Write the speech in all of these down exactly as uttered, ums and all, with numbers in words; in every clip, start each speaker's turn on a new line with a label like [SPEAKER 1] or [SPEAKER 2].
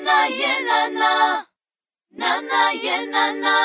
[SPEAKER 1] na ye na na, na na ye na na.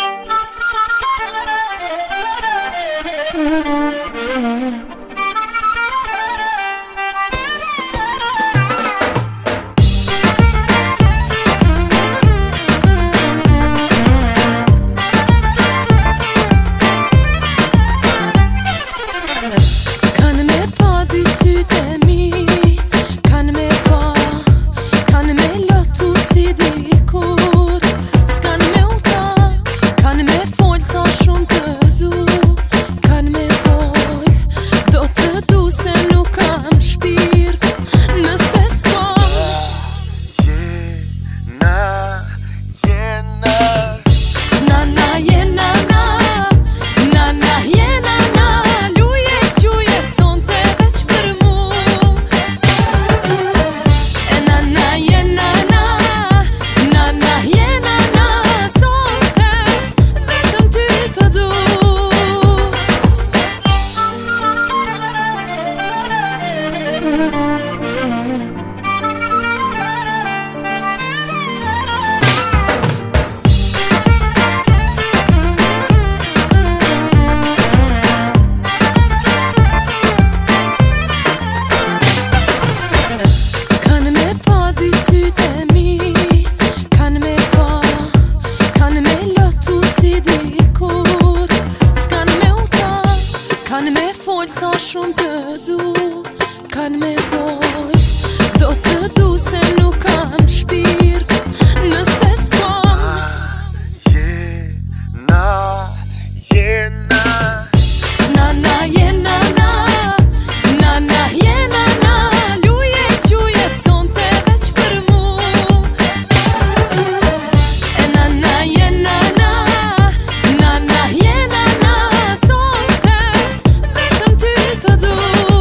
[SPEAKER 2] Kan me folë sa shumë të du, kan me folë, do të du se nuk kam shpirt, nëse s'tom.
[SPEAKER 3] Na, je, na, je, na.
[SPEAKER 2] Na, na, je, na, na, na, na, je, na, na, luje, quje, sonte veç për mu. E na, na, je, na, na, na, na, je, na, na, sonte vetëm ty të du.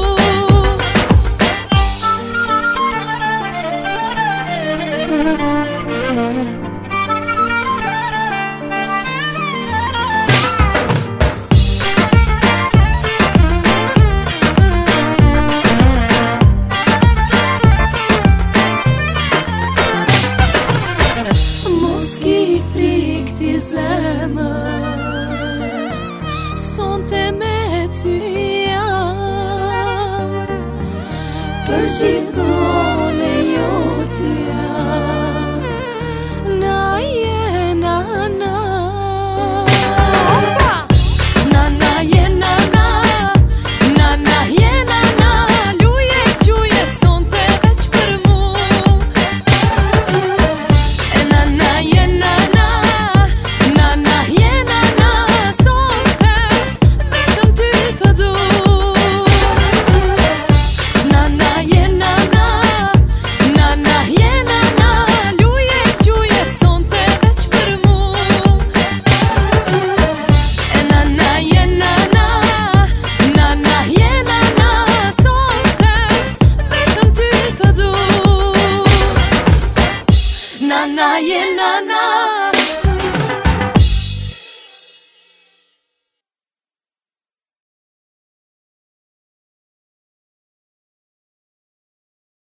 [SPEAKER 2] Sonte me ty jam, për gjithmonë jo ty jam. Na je na na, na na je na na, na na je na na, luje quje sonte veç për mu. E na na je na na, na na je na na, sonte vetëm ty të du. Na na je na na, na na je na na, luje quje sonte veç për mu. E na na je na na, na na je na na, sonte vetëm ty të du. Na na je na na.